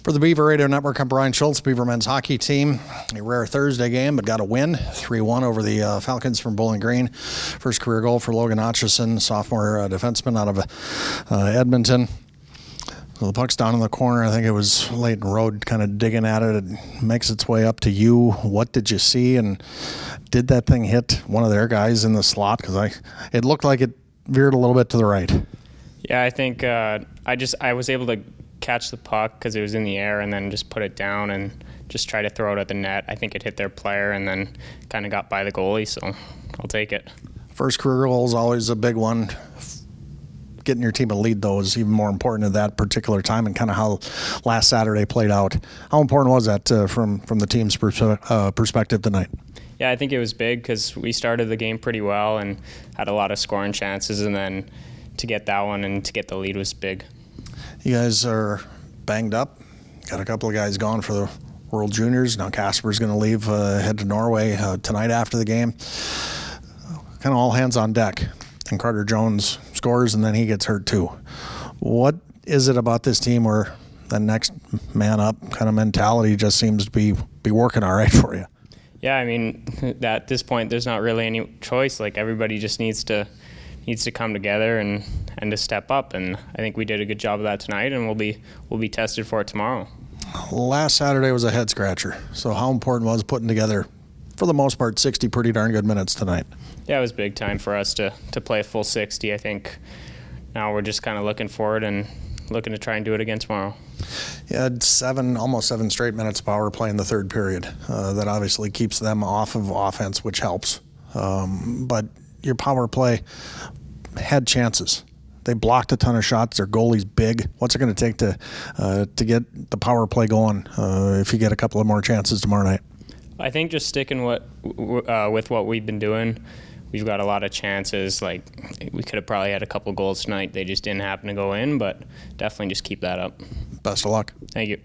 For the Beaver Radio Network, I'm Brian Schultz, Beaver men's hockey team. A rare Thursday game, but got a win, 3-1 over the Falcons from Bowling Green. First career goal for Logan Hutchison, sophomore defenseman out of Edmonton. So the puck's down in the corner. I think it was Leighton Road kind of digging at it. It makes its way up to you. What did you see? And did that thing hit one of their guys in the slot? Because it looked like it veered a little bit to the right. Yeah, I think I was able to catch the puck because it was in the air and then just put it down and just try to throw it at the net. I think it hit their player and then kind of got by the goalie, so I'll take it. First career goal is always a big one. Getting your team a lead, though, is even more important at that particular time, and kind of how last Saturday played out. How important was that from the team's perspective tonight? Yeah, I think it was big because we started the game pretty well and had a lot of scoring chances, and then to get that one and to get the lead was big. You guys are banged up. Got a couple of guys gone for the World Juniors. Now Casper's going to leave, head to Norway tonight after the game. Kind of all hands on deck. And Carter Jones scores, and then he gets hurt too. What is it about this team where the next man up kind of mentality just seems to be working all right for you? Yeah, I mean, at this point, there's not really any choice. Like, everybody just needs to come together and to step up, and I think we did a good job of that tonight, and we'll be tested for it tomorrow. Last Saturday was a head scratcher. So how important was putting together, for the most part, 60 pretty darn good minutes tonight? Yeah, it was big time for us to play a full 60. I think now we're just kind of looking forward and looking to try and do it again tomorrow. You had almost seven straight minutes of power play in the third period. That obviously keeps them off of offense, which helps. But your power play had chances. They blocked a ton of shots. Their goalie's big. What's it going to take to get the power play going if you get a couple of more chances tomorrow night? I think just sticking with what we've been doing. We've got a lot of chances. Like, we could have probably had a couple goals tonight. They just didn't happen to go in, but definitely just keep that up. Best of luck. Thank you.